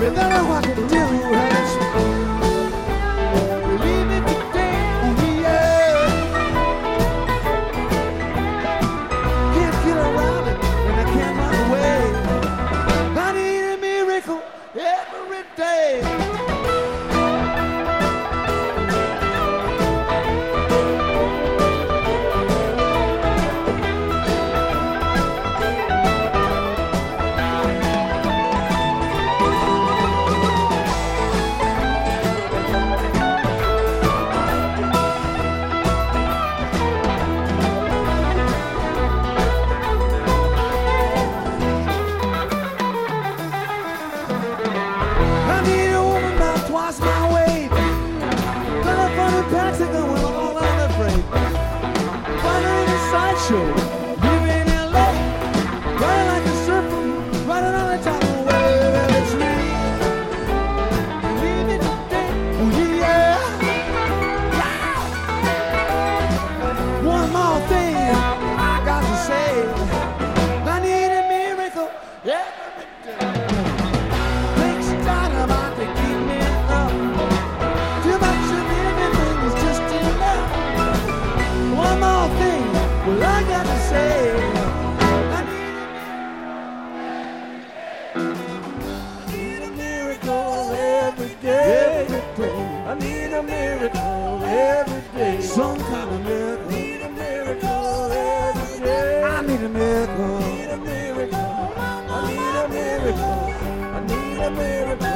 You don't know what to do, hush. Believe me today, yeah. Can't get around it, and I can't run away. I need a miracle every day. I need a woman about twice my weight. Got a funny Mexican when I'm all unafraid. Find her in a sideshow, living in LA. Riding like a surfer, riding on the top of the wave. It's me. Leave it today, oh yeah. One more thing I got to say. I need a miracle every day. Takes dynamite to keep me up. Too much of everything is just enough. One more thing, well I got to say. I need a miracle every day. I need a miracle every day. Some kind of miracle. I need a miracle every day. I need a miracle. I need a miracle. I need a miracle. I need a miracle.